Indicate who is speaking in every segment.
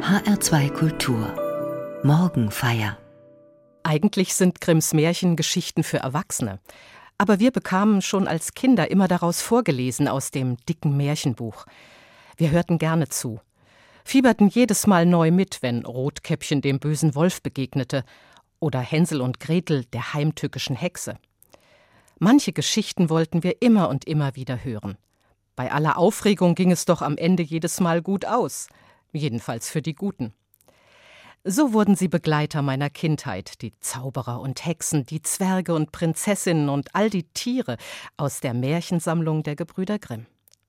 Speaker 1: HR2 Kultur Morgenfeier.
Speaker 2: Eigentlich sind Grimms Märchen Geschichten für Erwachsene. Aber wir bekamen schon als Kinder immer daraus vorgelesen aus dem dicken Märchenbuch. Wir hörten gerne zu, fieberten jedes Mal neu mit, wenn Rotkäppchen dem bösen Wolf begegnete oder Hänsel und Gretel der heimtückischen Hexe. Manche Geschichten wollten wir immer und immer wieder hören. Bei aller Aufregung ging es doch am Ende jedes Mal gut aus. Jedenfalls für die Guten. So wurden sie Begleiter meiner Kindheit, die Zauberer und Hexen, die Zwerge und Prinzessinnen und all die Tiere aus der Märchensammlung der Gebrüder Grimm.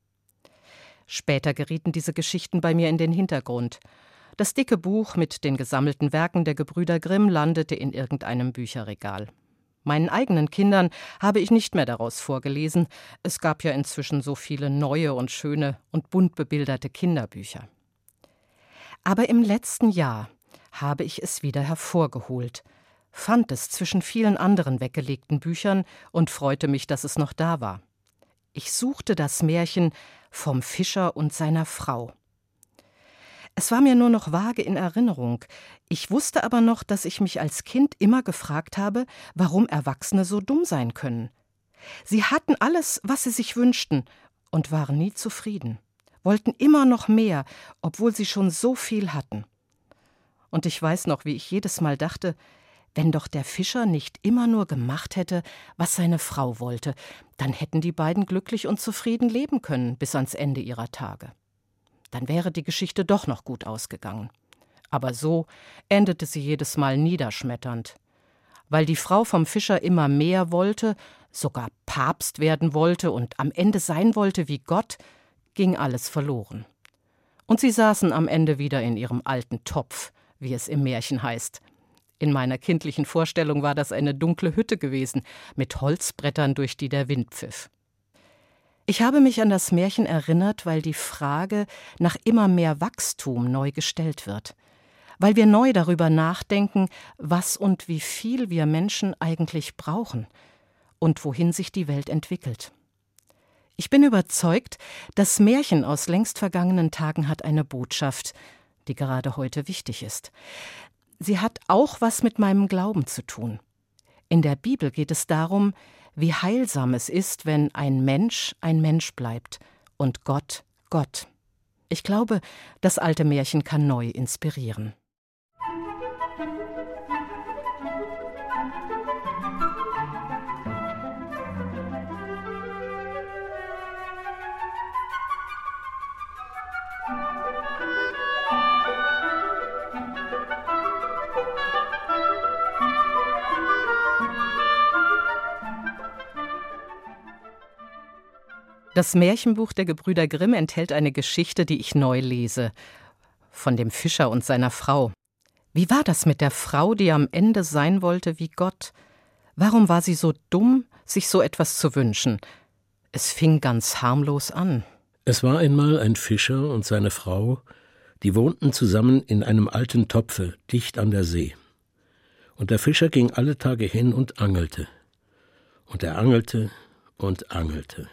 Speaker 2: Später gerieten diese Geschichten bei mir in den Hintergrund. Das dicke Buch mit den gesammelten Werken der Gebrüder Grimm landete in irgendeinem Bücherregal. Meinen eigenen Kindern habe ich nicht mehr daraus vorgelesen. Es gab ja inzwischen so viele neue und schöne und bunt bebilderte Kinderbücher. Aber im letzten Jahr habe ich es wieder hervorgeholt, fand es zwischen vielen anderen weggelegten Büchern und freute mich, dass es noch da war. Ich suchte das Märchen vom Fischer und seiner Frau. Es war mir nur noch vage in Erinnerung. Ich wusste aber noch, dass ich mich als Kind immer gefragt habe, warum Erwachsene so dumm sein können. Sie hatten alles, was sie sich wünschten, und waren nie zufrieden, wollten immer noch mehr, obwohl sie schon so viel hatten. Und ich weiß noch, wie ich jedes Mal dachte, wenn doch der Fischer nicht immer nur gemacht hätte, was seine Frau wollte, dann hätten die beiden glücklich und zufrieden leben können bis ans Ende ihrer Tage. Dann wäre die Geschichte doch noch gut ausgegangen. Aber so endete sie jedes Mal niederschmetternd. Weil die Frau vom Fischer immer mehr wollte, sogar Papst werden wollte und am Ende sein wollte wie Gott, ging alles verloren. Und sie saßen am Ende wieder in ihrem alten Topf, wie es im Märchen heißt. In meiner kindlichen Vorstellung war das eine dunkle Hütte gewesen, mit Holzbrettern, durch die der Wind pfiff. Ich habe mich an das Märchen erinnert, weil die Frage nach immer mehr Wachstum neu gestellt wird. Weil wir neu darüber nachdenken, was und wie viel wir Menschen eigentlich brauchen und wohin sich die Welt entwickelt. Ich bin überzeugt, das Märchen aus längst vergangenen Tagen hat eine Botschaft, die gerade heute wichtig ist. Sie hat auch was mit meinem Glauben zu tun. In der Bibel geht es darum, wie heilsam es ist, wenn ein Mensch bleibt und Gott Gott. Ich glaube, das alte Märchen kann neu inspirieren. Das Märchenbuch der Gebrüder Grimm enthält eine Geschichte, die ich neu lese, von dem Fischer und seiner Frau. Wie war das mit der Frau, die am Ende sein wollte wie Gott? Warum war sie so dumm, sich so etwas zu wünschen? Es fing ganz harmlos an.
Speaker 3: Es war einmal ein Fischer und seine Frau, die wohnten zusammen in einem alten Topfe, dicht an der See. Und der Fischer ging alle Tage hin und angelte. Und er angelte und angelte.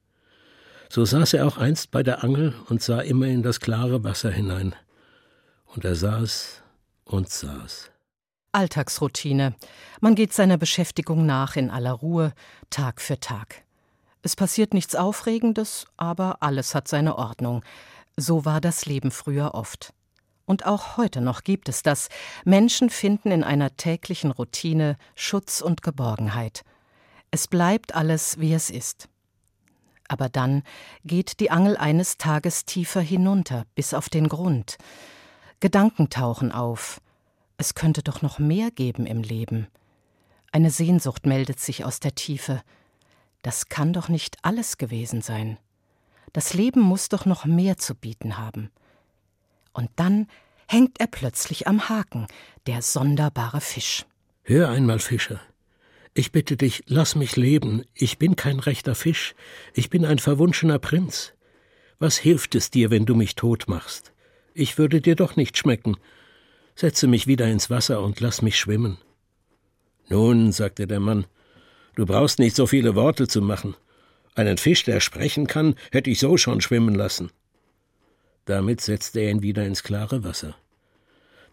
Speaker 3: So saß er auch einst bei der Angel und sah immer in das klare Wasser hinein. Und er saß und saß.
Speaker 2: Alltagsroutine. Man geht seiner Beschäftigung nach in aller Ruhe, Tag für Tag. Es passiert nichts Aufregendes, aber alles hat seine Ordnung. So war das Leben früher oft. Und auch heute noch gibt es das. Menschen finden in einer täglichen Routine Schutz und Geborgenheit. Es bleibt alles, wie es ist. Aber dann geht die Angel eines Tages tiefer hinunter, bis auf den Grund. Gedanken tauchen auf. Es könnte doch noch mehr geben im Leben. Eine Sehnsucht meldet sich aus der Tiefe. Das kann doch nicht alles gewesen sein. Das Leben muss doch noch mehr zu bieten haben. Und dann hängt er plötzlich am Haken, der sonderbare Fisch.
Speaker 3: Hör einmal, Fischer. Ich bitte dich, lass mich leben. Ich bin kein rechter Fisch. Ich bin ein verwunschener Prinz. Was hilft es dir, wenn du mich tot machst? Ich würde dir doch nicht schmecken. Setze mich wieder ins Wasser und lass mich schwimmen. Nun, sagte der Mann, du brauchst nicht so viele Worte zu machen. Einen Fisch, der sprechen kann, hätte ich so schon schwimmen lassen. Damit setzte er ihn wieder ins klare Wasser.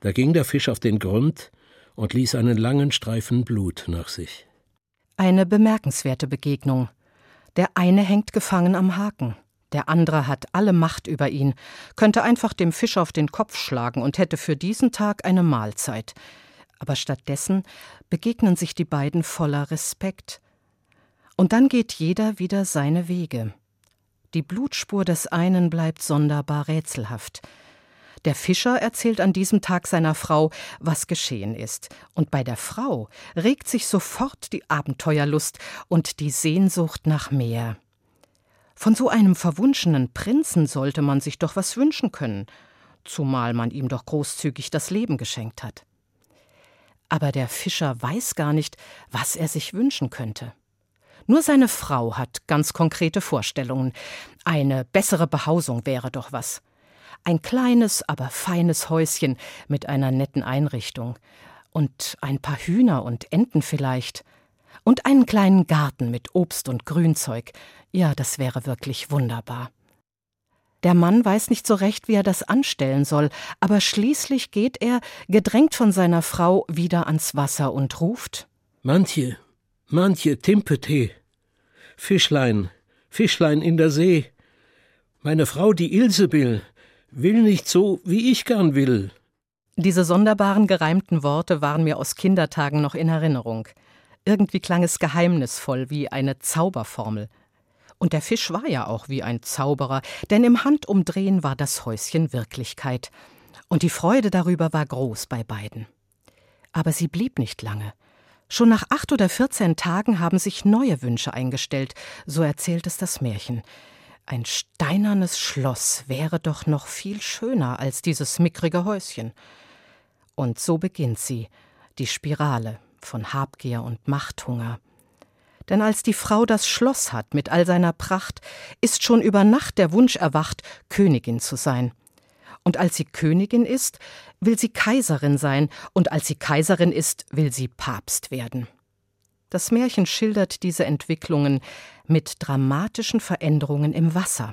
Speaker 3: Da ging der Fisch auf den Grund und ließ einen langen Streifen Blut nach sich.
Speaker 2: Eine bemerkenswerte Begegnung. Der eine hängt gefangen am Haken. Der andere hat alle Macht über ihn, könnte einfach dem Fisch auf den Kopf schlagen und hätte für diesen Tag eine Mahlzeit. Aber stattdessen begegnen sich die beiden voller Respekt. Und dann geht jeder wieder seine Wege. Die Blutspur des einen bleibt sonderbar rätselhaft. Der Fischer erzählt an diesem Tag seiner Frau, was geschehen ist. Und bei der Frau regt sich sofort die Abenteuerlust und die Sehnsucht nach mehr. Von so einem verwunschenen Prinzen sollte man sich doch was wünschen können, zumal man ihm doch großzügig das Leben geschenkt hat. Aber der Fischer weiß gar nicht, was er sich wünschen könnte. Nur seine Frau hat ganz konkrete Vorstellungen. Eine bessere Behausung wäre doch was. Ein kleines, aber feines Häuschen mit einer netten Einrichtung. Und ein paar Hühner und Enten vielleicht. Und einen kleinen Garten mit Obst und Grünzeug. Ja, das wäre wirklich wunderbar. Der Mann weiß nicht so recht, wie er das anstellen soll, aber schließlich geht er, gedrängt von seiner Frau, wieder ans Wasser und ruft:
Speaker 3: Mantje, Timpete, Fischlein, Fischlein in der See. Meine Frau, die Ilsebill, will nicht so, wie ich gern will.
Speaker 2: Diese sonderbaren gereimten Worte waren mir aus Kindertagen noch in Erinnerung. Irgendwie klang es geheimnisvoll, wie eine Zauberformel. Und der Fisch war ja auch wie ein Zauberer, denn im Handumdrehen war das Häuschen Wirklichkeit. Und die Freude darüber war groß bei beiden. Aber sie blieb nicht lange. Schon nach 8 oder 14 Tagen haben sich neue Wünsche eingestellt, so erzählt es das Märchen. Ein steinernes Schloss wäre doch noch viel schöner als dieses mickrige Häuschen. Und so beginnt sie, die Spirale von Habgier und Machthunger. Denn als die Frau das Schloss hat mit all seiner Pracht, ist schon über Nacht der Wunsch erwacht, Königin zu sein. Und als sie Königin ist, will sie Kaiserin sein, und als sie Kaiserin ist, will sie Papst werden. Das Märchen schildert diese Entwicklungen mit dramatischen Veränderungen im Wasser.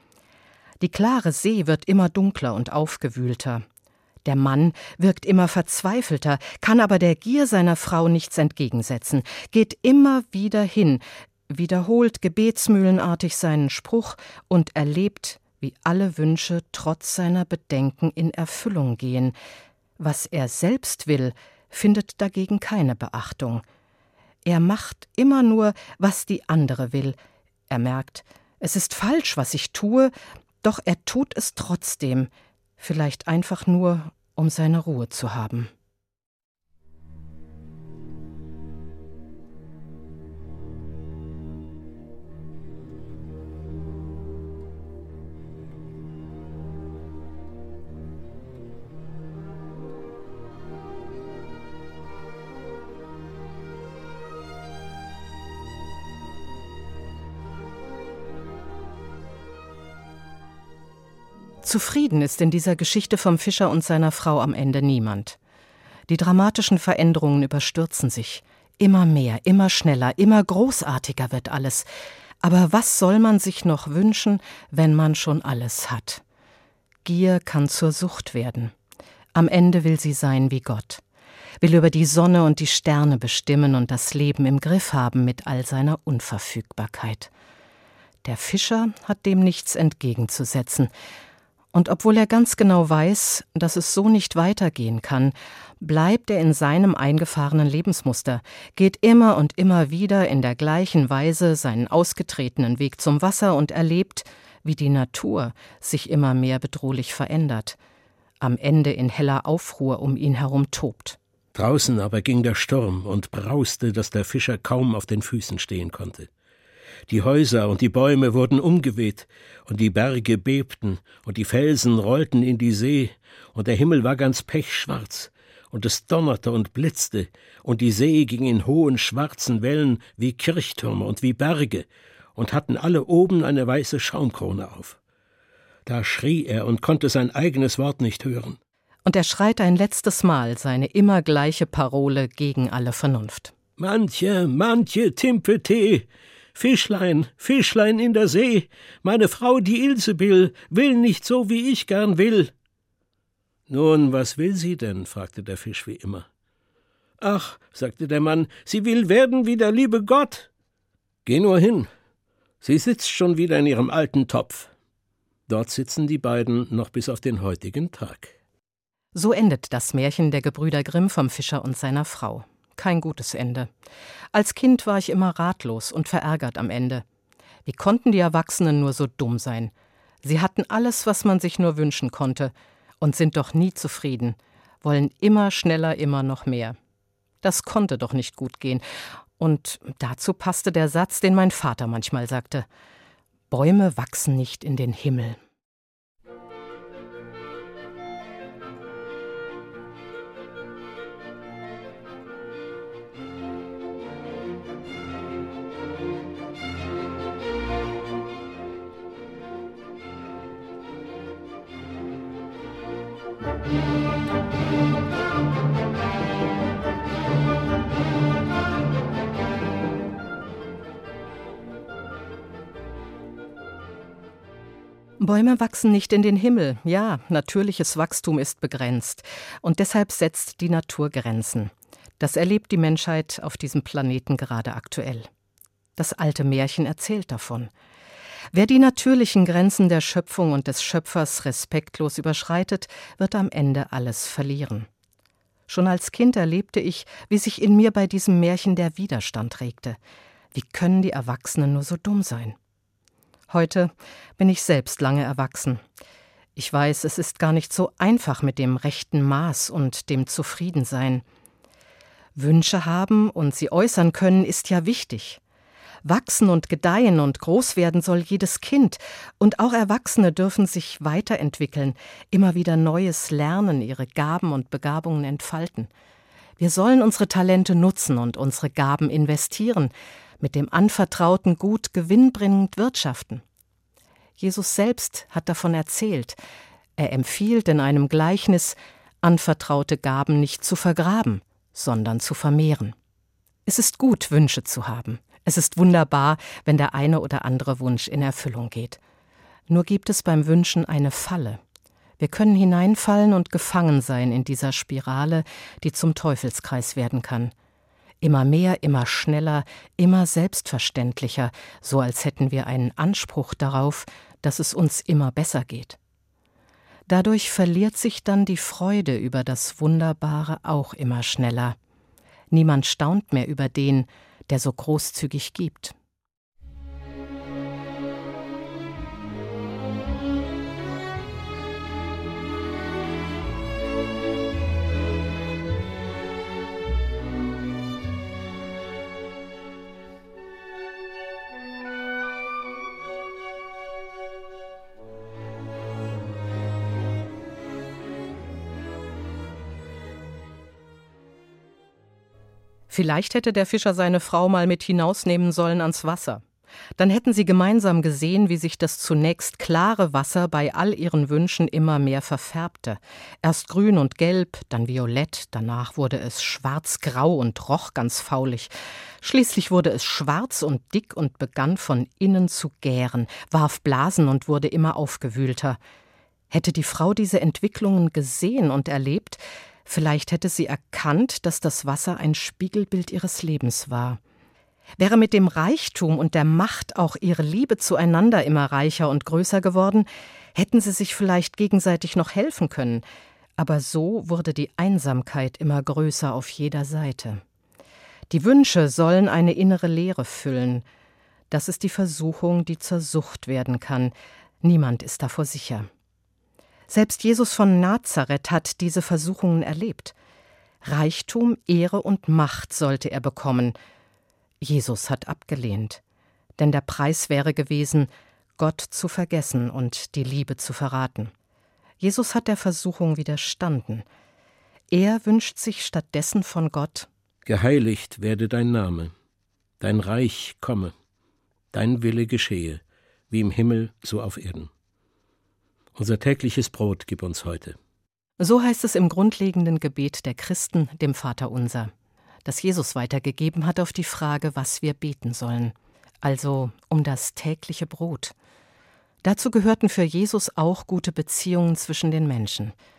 Speaker 2: Die klare See wird immer dunkler und aufgewühlter. Der Mann wirkt immer verzweifelter, kann aber der Gier seiner Frau nichts entgegensetzen, geht immer wieder hin, wiederholt gebetsmühlenartig seinen Spruch und erlebt, wie alle Wünsche trotz seiner Bedenken in Erfüllung gehen. Was er selbst will, findet dagegen keine Beachtung. Er macht immer nur, was die andere will. Er merkt, es ist falsch, was ich tue, doch er tut es trotzdem, vielleicht einfach nur, um seine Ruhe zu haben. Zufrieden ist in dieser Geschichte vom Fischer und seiner Frau am Ende niemand. Die dramatischen Veränderungen überstürzen sich. Immer mehr, immer schneller, immer großartiger wird alles. Aber was soll man sich noch wünschen, wenn man schon alles hat? Gier kann zur Sucht werden. Am Ende will sie sein wie Gott. Will über die Sonne und die Sterne bestimmen und das Leben im Griff haben mit all seiner Unverfügbarkeit. Der Fischer hat dem nichts entgegenzusetzen. Und obwohl er ganz genau weiß, dass es so nicht weitergehen kann, bleibt er in seinem eingefahrenen Lebensmuster, geht immer und immer wieder in der gleichen Weise seinen ausgetretenen Weg zum Wasser und erlebt, wie die Natur sich immer mehr bedrohlich verändert, am Ende in heller Aufruhr um ihn herum tobt.
Speaker 3: Draußen aber ging der Sturm und brauste, dass der Fischer kaum auf den Füßen stehen konnte. Die Häuser und die Bäume wurden umgeweht, und die Berge bebten, und die Felsen rollten in die See, und der Himmel war ganz pechschwarz, und es donnerte und blitzte, und die See ging in hohen schwarzen Wellen wie Kirchtürme und wie Berge, und hatten alle oben eine weiße Schaumkrone auf. Da schrie er und konnte sein eigenes Wort nicht hören.
Speaker 2: Und er schreit ein letztes Mal seine immer gleiche Parole gegen alle Vernunft.
Speaker 3: Mantje, Timpete, Fischlein, Fischlein in der See, meine Frau, die Ilsebill, will nicht so, wie ich gern will. »Nun, was will sie denn?« fragte der Fisch wie immer. »Ach«, sagte der Mann, »sie will werden wie der liebe Gott.« »Geh nur hin. Sie sitzt schon wieder in ihrem alten Topf.« Dort sitzen die beiden noch bis auf den heutigen Tag.
Speaker 2: So endet das Märchen der Gebrüder Grimm vom Fischer und seiner Frau. Kein gutes Ende. Als Kind war ich immer ratlos und verärgert am Ende. Wie konnten die Erwachsenen nur so dumm sein? Sie hatten alles, was man sich nur wünschen konnte, und sind doch nie zufrieden, wollen immer schneller, immer noch mehr. Das konnte doch nicht gut gehen. Und dazu passte der Satz, den mein Vater manchmal sagte: Bäume wachsen nicht in den Himmel. Bäume wachsen nicht in den Himmel. Ja, natürliches Wachstum ist begrenzt. Und deshalb setzt die Natur Grenzen. Das erlebt die Menschheit auf diesem Planeten gerade aktuell. Das alte Märchen erzählt davon. Wer die natürlichen Grenzen der Schöpfung und des Schöpfers respektlos überschreitet, wird am Ende alles verlieren. Schon als Kind erlebte ich, wie sich in mir bei diesem Märchen der Widerstand regte. Wie können die Erwachsenen nur so dumm sein? Heute bin ich selbst lange erwachsen. Ich weiß, es ist gar nicht so einfach mit dem rechten Maß und dem Zufriedensein. Wünsche haben und sie äußern können, ist ja wichtig. Wachsen und gedeihen und groß werden soll jedes Kind. Und auch Erwachsene dürfen sich weiterentwickeln, immer wieder Neues lernen, ihre Gaben und Begabungen entfalten. Wir sollen unsere Talente nutzen und unsere Gaben investieren, mit dem anvertrauten Gut gewinnbringend wirtschaften. Jesus selbst hat davon erzählt. Er empfiehlt in einem Gleichnis, anvertraute Gaben nicht zu vergraben, sondern zu vermehren. Es ist gut, Wünsche zu haben. Es ist wunderbar, wenn der eine oder andere Wunsch in Erfüllung geht. Nur gibt es beim Wünschen eine Falle. Wir können hineinfallen und gefangen sein in dieser Spirale, die zum Teufelskreis werden kann. Immer mehr, immer schneller, immer selbstverständlicher, so als hätten wir einen Anspruch darauf, dass es uns immer besser geht. Dadurch verliert sich dann die Freude über das Wunderbare auch immer schneller. Niemand staunt mehr über den, der so großzügig gibt. Vielleicht hätte der Fischer seine Frau mal mit hinausnehmen sollen ans Wasser. Dann hätten sie gemeinsam gesehen, wie sich das zunächst klare Wasser bei all ihren Wünschen immer mehr verfärbte. Erst grün und gelb, dann violett, danach wurde es schwarz-grau und roch ganz faulig. Schließlich wurde es schwarz und dick und begann von innen zu gären, warf Blasen und wurde immer aufgewühlter. Hätte die Frau diese Entwicklungen gesehen und erlebt, vielleicht hätte sie erkannt, dass das Wasser ein Spiegelbild ihres Lebens war. Wäre mit dem Reichtum und der Macht auch ihre Liebe zueinander immer reicher und größer geworden, hätten sie sich vielleicht gegenseitig noch helfen können. Aber so wurde die Einsamkeit immer größer auf jeder Seite. Die Wünsche sollen eine innere Leere füllen. Das ist die Versuchung, die zur Sucht werden kann. Niemand ist davor sicher. Selbst Jesus von Nazareth hat diese Versuchungen erlebt. Reichtum, Ehre und Macht sollte er bekommen. Jesus hat abgelehnt, denn der Preis wäre gewesen, Gott zu vergessen und die Liebe zu verraten. Jesus hat der Versuchung widerstanden. Er wünscht sich stattdessen von Gott:
Speaker 3: Geheiligt werde dein Name, dein Reich komme, dein Wille geschehe, wie im Himmel, so auf Erden. Unser tägliches Brot gib uns heute.
Speaker 2: So heißt es im grundlegenden Gebet der Christen, dem Vaterunser, das Jesus weitergegeben hat auf die Frage, was wir beten sollen, also um das tägliche Brot. Dazu gehörten für Jesus auch gute Beziehungen zwischen den Menschen.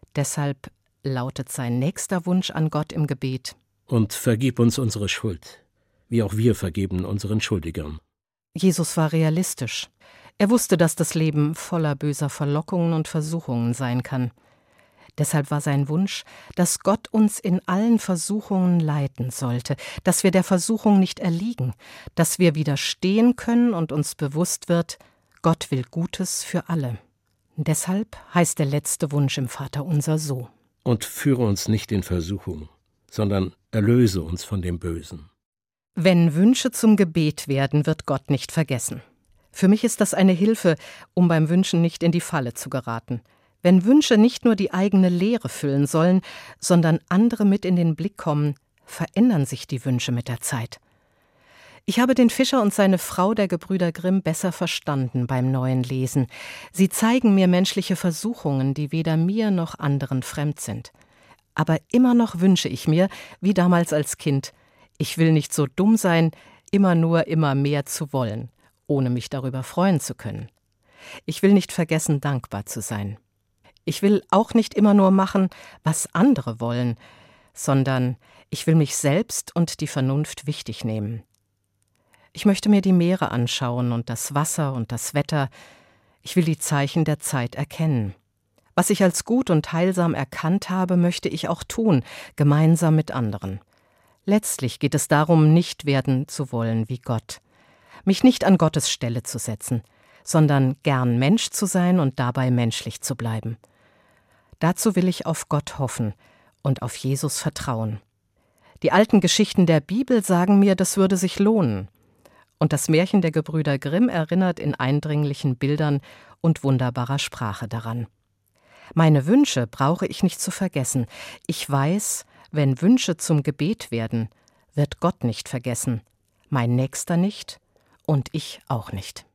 Speaker 2: Deshalb lautet sein nächster Wunsch an Gott im Gebet:
Speaker 3: Und vergib uns unsere Schuld, wie auch wir vergeben unseren Schuldigern.
Speaker 2: Jesus war realistisch. Er wusste, dass das Leben voller böser Verlockungen und Versuchungen sein kann. Deshalb war sein Wunsch, dass Gott uns in allen Versuchungen leiten sollte, dass wir der Versuchung nicht erliegen, dass wir widerstehen können und uns bewusst wird, Gott will Gutes für alle. Deshalb heißt der letzte Wunsch im Vaterunser so:
Speaker 3: Und führe uns nicht in Versuchung, sondern erlöse uns von dem Bösen.
Speaker 2: Wenn Wünsche zum Gebet werden, wird Gott nicht vergessen. Für mich ist das eine Hilfe, um beim Wünschen nicht in die Falle zu geraten. Wenn Wünsche nicht nur die eigene Leere füllen sollen, sondern andere mit in den Blick kommen, verändern sich die Wünsche mit der Zeit. Ich habe den Fischer und seine Frau der Gebrüder Grimm besser verstanden beim neuen Lesen. Sie zeigen mir menschliche Versuchungen, die weder mir noch anderen fremd sind. Aber immer noch wünsche ich mir, wie damals als Kind, ich will nicht so dumm sein, immer mehr zu wollen, ohne mich darüber freuen zu können. Ich will nicht vergessen, dankbar zu sein. Ich will auch nicht immer nur machen, was andere wollen, sondern ich will mich selbst und die Vernunft wichtig nehmen. Ich möchte mir die Meere anschauen und das Wasser und das Wetter. Ich will die Zeichen der Zeit erkennen. Was ich als gut und heilsam erkannt habe, möchte ich auch tun, gemeinsam mit anderen. Letztlich geht es darum, nicht werden zu wollen wie Gott. Mich nicht an Gottes Stelle zu setzen, sondern gern Mensch zu sein und dabei menschlich zu bleiben. Dazu will ich auf Gott hoffen und auf Jesus vertrauen. Die alten Geschichten der Bibel sagen mir, das würde sich lohnen. Und das Märchen der Gebrüder Grimm erinnert in eindringlichen Bildern und wunderbarer Sprache daran. Meine Wünsche brauche ich nicht zu vergessen. Ich weiß, wenn Wünsche zum Gebet werden, wird Gott nicht vergessen, mein Nächster nicht und ich auch nicht.